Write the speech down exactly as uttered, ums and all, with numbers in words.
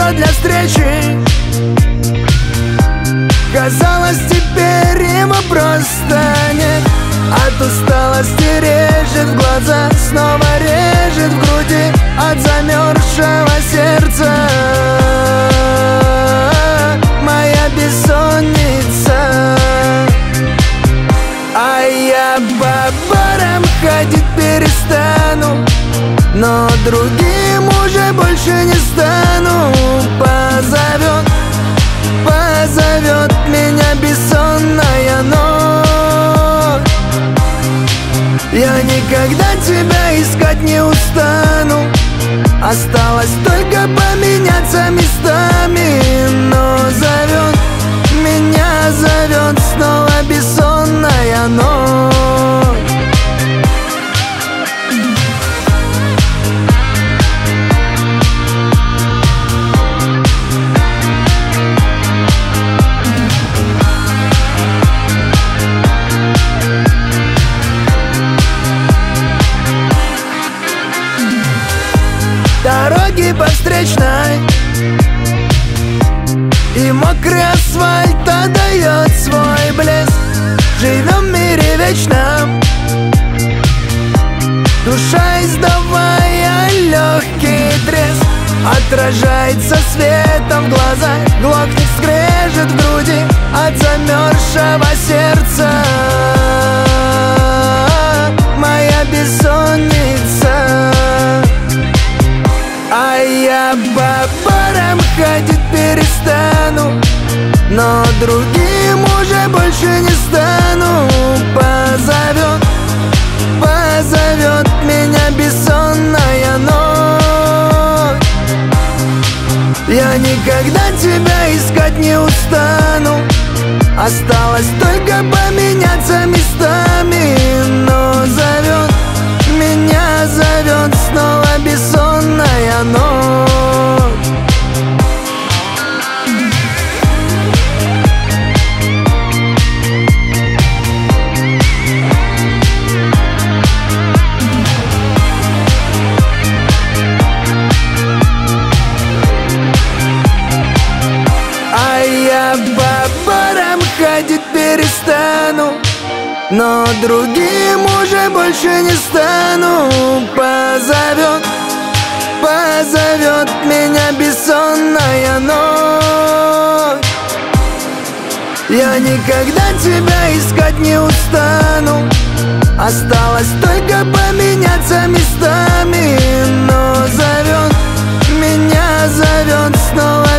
место для встречи. Казалось, теперь его просто нет. От усталости режет в глаза, снова режет в груди от замерзшего сердца. Моя бессонница. А я по барам ходить перестану, но другим уже больше не стану. Позовет, позовет меня бессонная ночь. Я никогда тебя искать не устану. Осталось только поменяться местами. Но зовет, меня зовет снова бессонная ночь. Дороги по встречной, и мокрый асфальт отдает свой блеск. Живем в мире вечном, душа издавая легкий треск. Отражается светом в глазах, глохнет скрежет в груди от замерзшего сердца. Моя бессонница. А я по барам ходить перестану, но другим уже больше не стану. Позовет, позовет меня бессонная ночь. Я никогда тебя искать не устану. Осталось только поменяться местами. Но зовет, меня зовет снова бессонная ночь. А я по барам ходить перестану, но другим уже больше не стану. Позовет, позовет меня бессонная ночь. Я никогда тебя искать не устану. Осталось только поменяться местами. Но зовет, меня зовет снова